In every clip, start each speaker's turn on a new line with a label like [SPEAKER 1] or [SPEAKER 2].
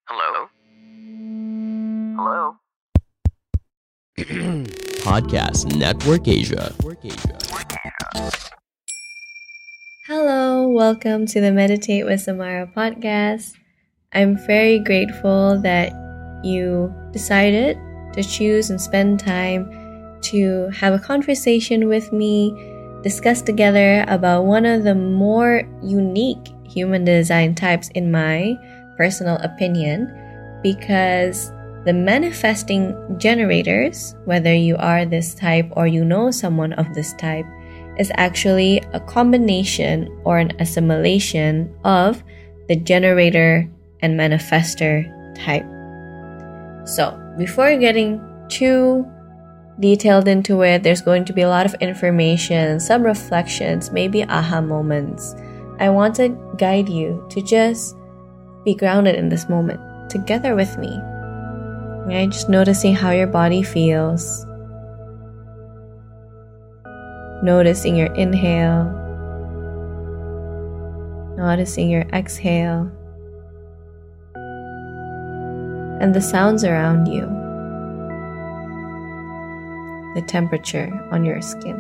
[SPEAKER 1] Hello? Hello?
[SPEAKER 2] Podcast Network Asia.
[SPEAKER 3] Hello, welcome to the Meditate with Samara podcast. I'm very grateful that you decided to choose and spend time to have a conversation with me, discuss together about one of the more unique human design types in my personal opinion, because the manifesting generators, whether you are this type or you know someone of this type, is actually a combination or an assimilation of the generator and manifester type. So, before getting too detailed into it, there's going to be a lot of information, some reflections, maybe aha moments. I want to guide you to just be grounded in this moment together with me. Right? Just noticing how your body feels. Noticing your inhale. Noticing your exhale. And the sounds around you. The temperature on your skin.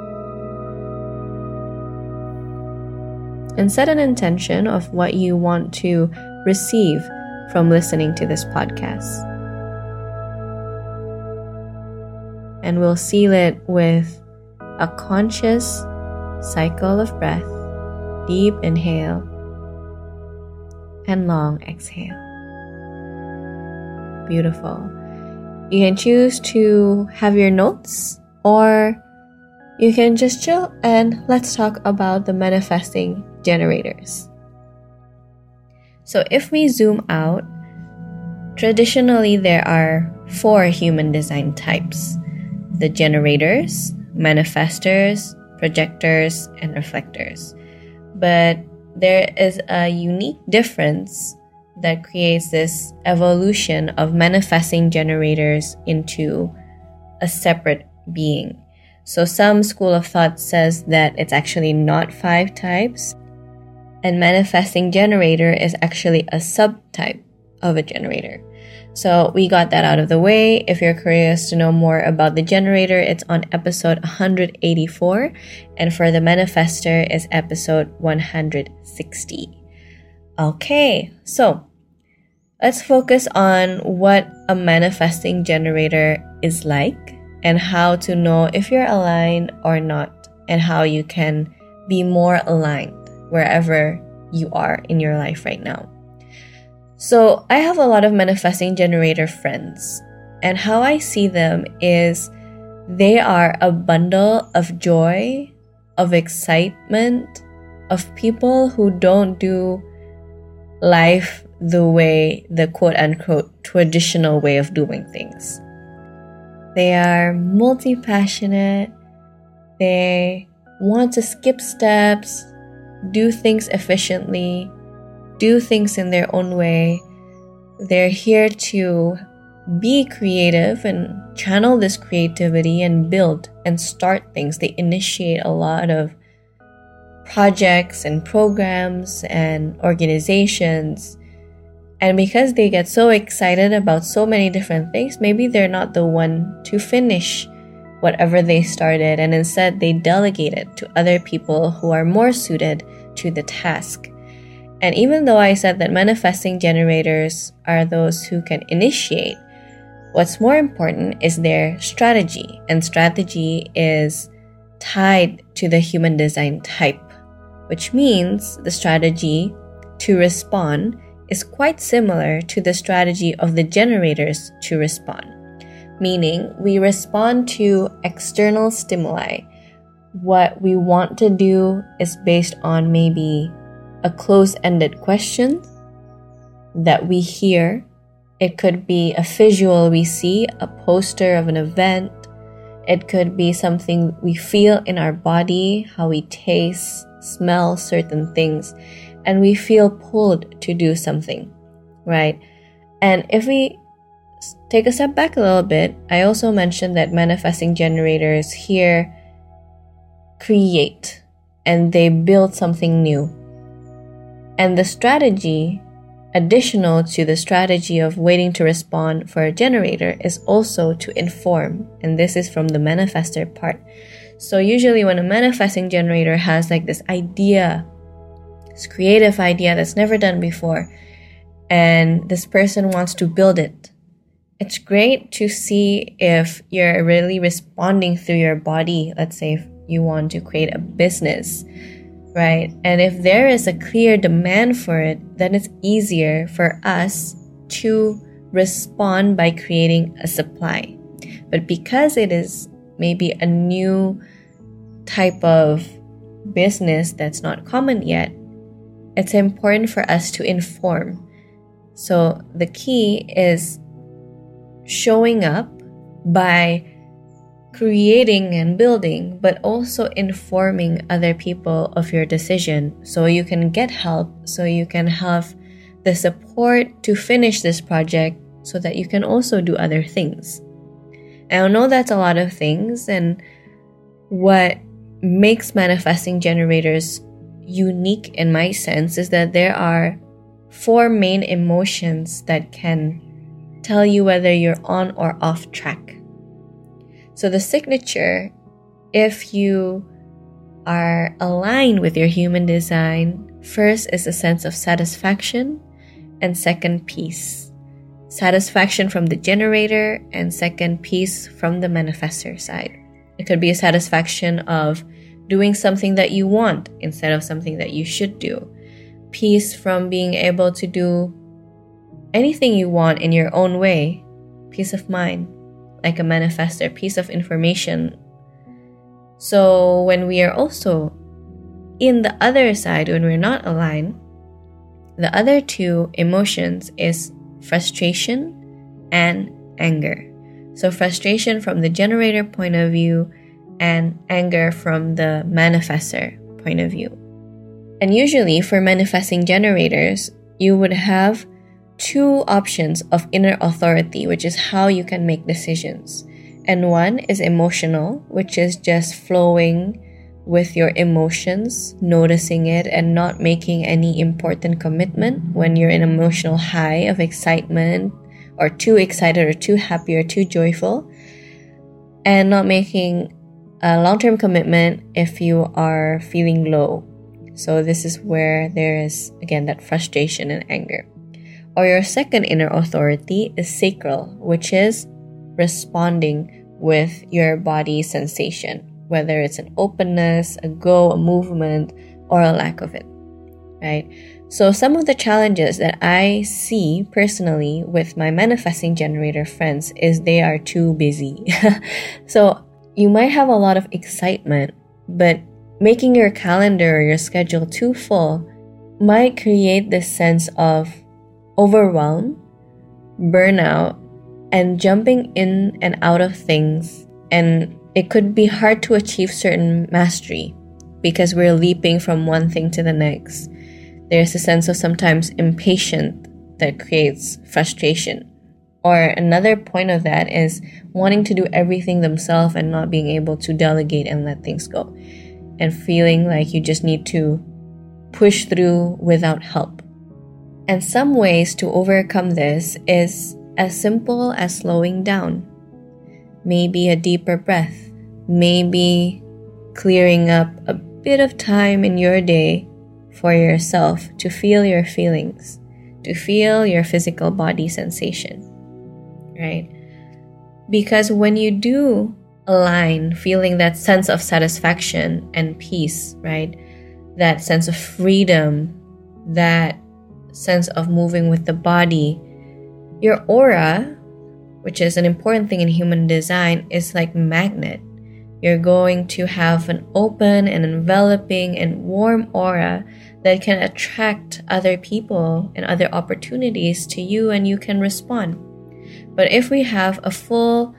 [SPEAKER 3] And set an intention of what you want to receive from listening to this podcast. And we'll seal it with a conscious cycle of breath, deep inhale and long exhale. Beautiful. You can choose to have your notes, or you can just chill and let's talk about the manifesting generators. So if we zoom out, traditionally there are 4 human design types: the generators, manifestors, projectors, and reflectors. But there is a unique difference that creates this evolution of manifesting generators into a separate being. So some school of thought says that it's actually not 5 types, and manifesting generator is actually a subtype of a generator. So we got that out of the way. If you're curious to know more about the generator, it's on episode 184. And for the manifester is episode 160. Okay, so let's focus on what a manifesting generator is like and how to know if you're aligned or not, and how you can be more aligned wherever you are in your life right now. So I have a lot of manifesting generator friends, and how I see them is they are a bundle of joy, of excitement, of people who don't do life the way, the quote-unquote traditional way of doing things. They are multi-passionate. They want to skip steps, do things efficiently, do things in their own way. They're here to be creative and channel this creativity and build and start things. They initiate a lot of projects and programs and organizations. And because they get so excited about so many different things, maybe they're not the one to finish whatever they started, and instead they delegate it to other people who are more suited to the task. And even though I said that manifesting generators are those who can initiate, what's more important is their strategy. And strategy is tied to the human design type, which means the strategy to respond is quite similar to the strategy of the generators to respond. Meaning, we respond to external stimuli. What we want to do is based on maybe a close-ended question that we hear. It could be a visual we see, a poster of an event. It could be something we feel in our body, how we taste, smell certain things, and we feel pulled to do something, right? And if we take a step back a little bit, I also mentioned that manifesting generators here create and they build something new. And the strategy additional to the strategy of waiting to respond for a generator is also to inform. And this is from the manifestor part. So usually when a manifesting generator has like this idea, this creative idea that's never done before, and this person wants to build it, it's great to see if you're really responding through your body. Let's say if you want to create a business, right? And if there is a clear demand for it, then it's easier for us to respond by creating a supply. But because it is maybe a new type of business that's not common yet, it's important for us to inform. So the key is showing up by creating and building, but also informing other people of your decision so you can get help, so you can have the support to finish this project so that you can also do other things. I know that's a lot of things, and what makes manifesting generators unique in my sense is that there are 4 main emotions that can tell you whether you're on or off track. So the signature, if you are aligned with your human design, first is a sense of satisfaction, and second, peace. Satisfaction from the generator, and second, peace from the manifestor side. It could be a satisfaction of doing something that you want instead of something that you should do. Peace from being able to do anything you want in your own way. Peace of mind, like a manifestor, piece of information. So when we are also in the other side, when we're not aligned, the other 2 emotions is frustration and anger. So frustration from the generator point of view and anger from the manifestor point of view. And usually for manifesting generators, you would have 2 options of inner authority, which is how you can make decisions. And one is emotional, which is just flowing with your emotions, noticing it, and not making any important commitment when you're in emotional high of excitement, or too excited, or too happy, or too joyful, and not making a long-term commitment if you are feeling low. So this is where there is, again, that frustration and anger. Or your second inner authority is sacral, which is responding with your body sensation, whether it's an openness, a go, a movement, or a lack of it, right? So some of the challenges that I see personally with my manifesting generator friends is they are too busy. So you might have a lot of excitement, but making your calendar or your schedule too full might create this sense of overwhelm, burnout, and jumping in and out of things. And it could be hard to achieve certain mastery because we're leaping from one thing to the next. There's a sense of sometimes impatience that creates frustration. Or another point of that is wanting to do everything themselves and not being able to delegate and let things go. And feeling like you just need to push through without help. And some ways to overcome this is as simple as slowing down. Maybe a deeper breath. Maybe clearing up a bit of time in your day for yourself to feel your feelings, to feel your physical body sensation, right? Because when you do align, feeling that sense of satisfaction and peace, right? That sense of freedom, that sense of moving with the body, your aura, which is an important thing in human design, is like magnet. You're going to have an open and enveloping and warm aura that can attract other people and other opportunities to you, and you can respond. But if we have a full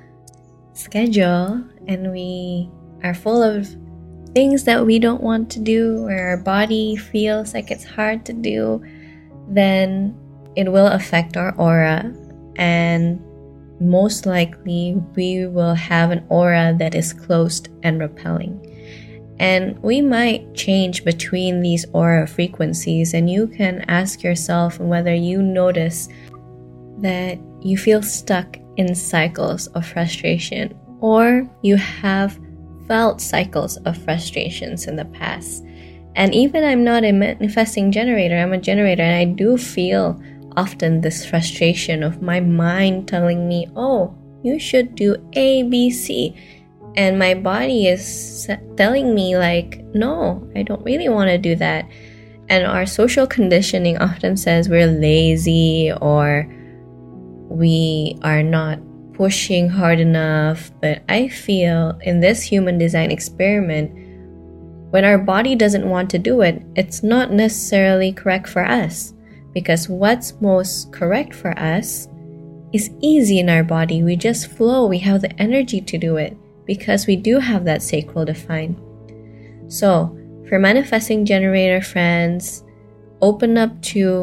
[SPEAKER 3] schedule and we are full of things that we don't want to do, or our body feels like it's hard to do, then it will affect our aura, and most likely we will have an aura that is closed and repelling. And we might change between these aura frequencies, and you can ask yourself whether you notice that you feel stuck in cycles of frustration, or you have felt cycles of frustrations in the past. And even I'm not a manifesting generator, I'm a generator, and I do feel often this frustration of my mind telling me, oh, you should do A, B, C. And my body is telling me like, no, I don't really want to do that. And our social conditioning often says we're lazy or we are not pushing hard enough. But I feel in this human design experiment, when our body doesn't want to do it, it's not necessarily correct for us. Because what's most correct for us is easy in our body. We just flow. We have the energy to do it because we do have that sacral define. So, for manifesting generator friends, open up to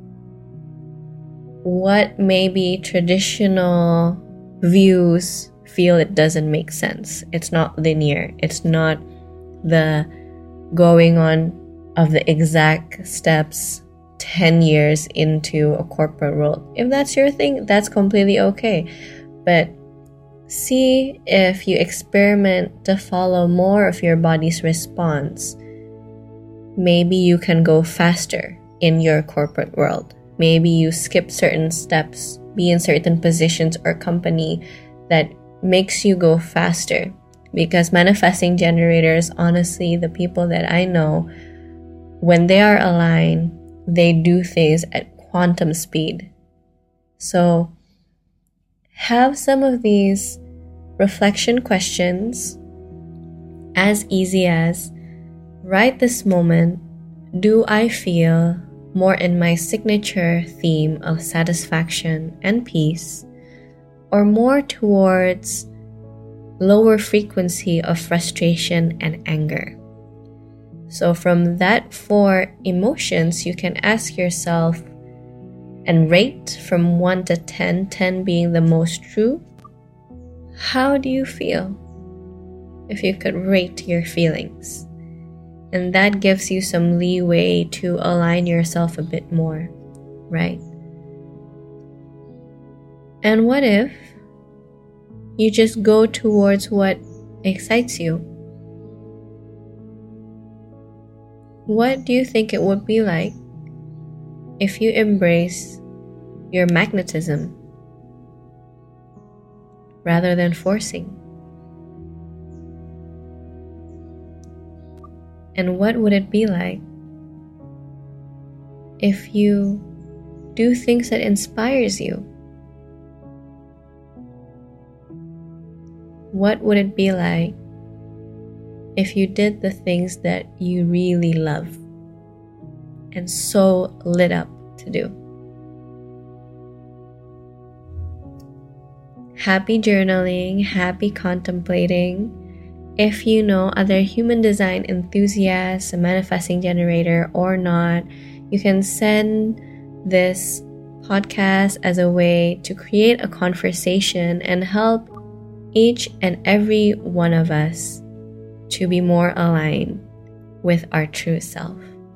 [SPEAKER 3] what maybe traditional views feel it doesn't make sense. It's not linear. It's not the going on of the exact steps 10 years into a corporate world. If that's your thing, that's completely okay. But see if you experiment to follow more of your body's response. Maybe you can go faster in your corporate world. Maybe you skip certain steps, be in certain positions or company that makes you go faster. Because manifesting generators, honestly, the people that I know, when they are aligned, they do things at quantum speed. So have some of these reflection questions as easy as, right this moment, do I feel more in my signature theme of satisfaction and peace, or more towards lower frequency of frustration and anger? So from that 4 emotions, you can ask yourself and rate from 1 to 10, 10 being the most true. How do you feel? If you could rate your feelings. And that gives you some leeway to align yourself a bit more, right? And what if you just go towards what excites you? What do you think it would be like if you embrace your magnetism rather than forcing? And what would it be like if you do things that inspires you? What would it be like if you did the things that you really love and so lit up to do? Happy journaling, happy contemplating. If you know other human design enthusiasts, a manifesting generator or not, you can send this podcast as a way to create a conversation and help each and every one of us to be more aligned with our true self.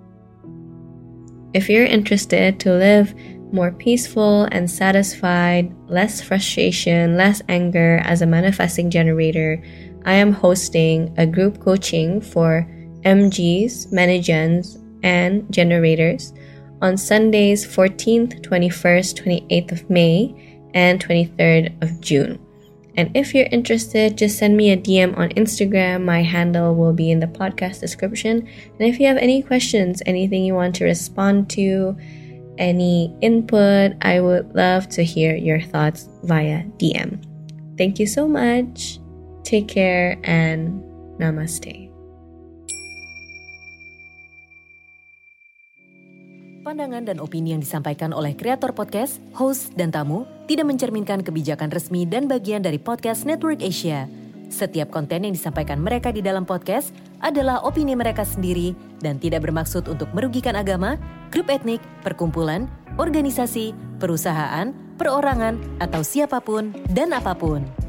[SPEAKER 3] If you're interested to live more peaceful and satisfied, less frustration, less anger as a manifesting generator, I am hosting a group coaching for MGs, Manigens, and generators on Sundays 14th, 21st, 28th of May, and 23rd of June. And if you're interested, just send me a DM on Instagram. My handle will be in the podcast description. And if you have any questions, anything you want to respond to, any input, I would love to hear your thoughts via DM. Thank you so much. Take care and namaste.
[SPEAKER 1] Pandangan dan opini yang disampaikan oleh kreator podcast, host, dan tamu tidak mencerminkan kebijakan resmi dan bagian dari Podcast Network Asia. Setiap konten yang disampaikan mereka di dalam podcast adalah opini mereka sendiri dan tidak bermaksud untuk merugikan agama, grup etnik, perkumpulan, organisasi, perusahaan, perorangan, atau siapapun dan apapun.